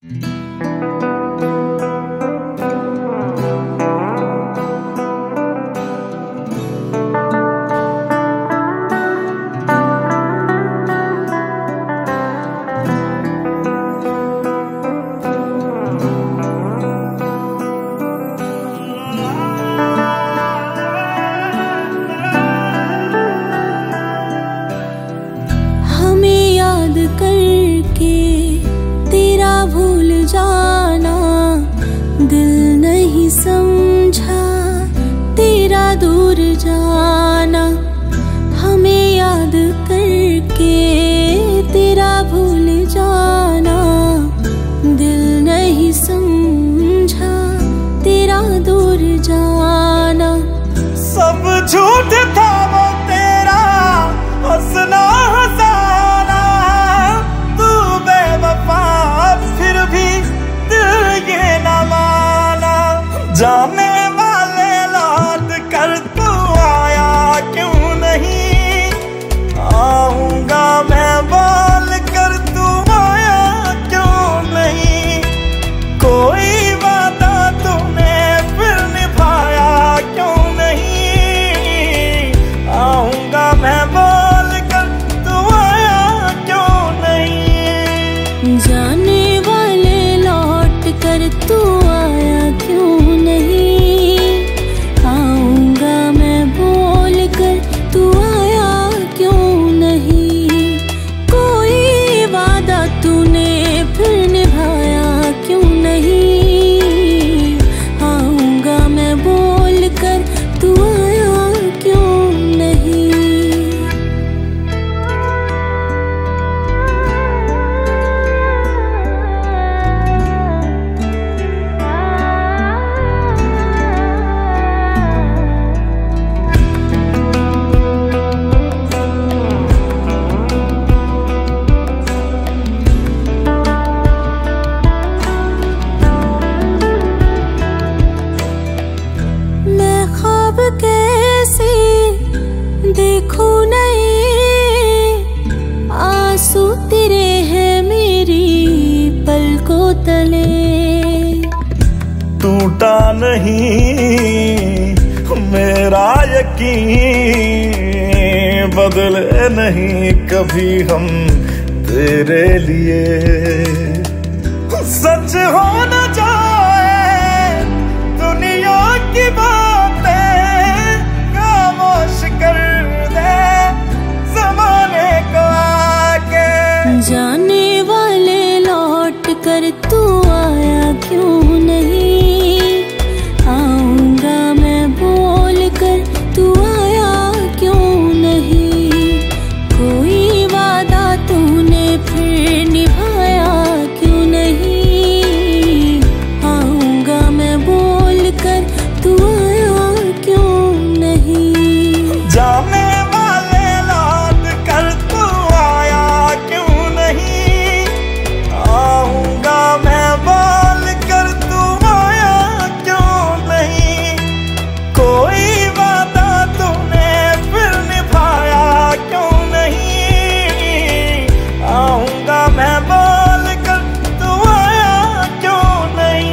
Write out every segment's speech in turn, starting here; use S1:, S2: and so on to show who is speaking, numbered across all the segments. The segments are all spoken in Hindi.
S1: करके तेरा भूल जाना, दिल नहीं समझा तेरा दूर जाना। हमें याद करके तेरा भूल जाना, दिल नहीं समझा तेरा दूर जाना।
S2: सब झूठ था वो तेरा हंसना हंसाना, तू बेवफा फिर भी दिल ये न माना। जाने वाले लौट कर तू आया क्यों नहीं, आऊंगा मैं बोल कर तू आया क्यों नहीं। कोई वादा तूने फिर निभाया क्यों नहीं, आऊंगा मैं बोल कर तू आया क्यों नहीं।
S1: जाने वाले लौट कर तू आया क्यों नहीं, आऊंगा मैं बोल कर तू आया क्यों नहीं। कोई वादा तूने फिर निभाया क्यों नहीं, आऊंगा मैं बोल कर तू आया क्यों नहीं। मैं ख्वाब कैसे देखूं नहीं, आंसू तेरे हैं मेरी पलकों तले।
S2: टूटा नहीं मेरा यकीन, बदले नहीं कभी हम तेरे लिए। सच हो न जाए दुनिया की बातें, खामोश कर दे ज़माने को आके।
S1: जाने वाले लौट कर तू आया क्यों नहीं, आऊंगा मैं बोल कर तू आया क्यों नहीं। कोई वादा तूने फिर निभाया क्यों नहीं, आऊंगा मैं बोल कर तू आया क्यों नहीं।
S2: जाने वाले लौट कर तू आया क्यों नहीं, आऊंगा मैं बोल कर तू आया क्यों नहीं। कोई वादा तूने फिर निभाया क्यों नहीं, आऊंगा मैं बोल कर तू आया क्यों नहीं।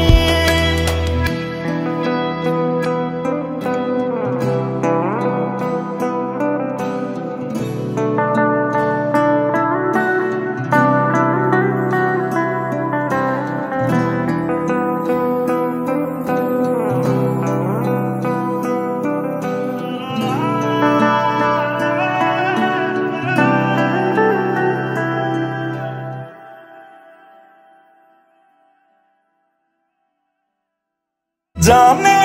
S2: जाने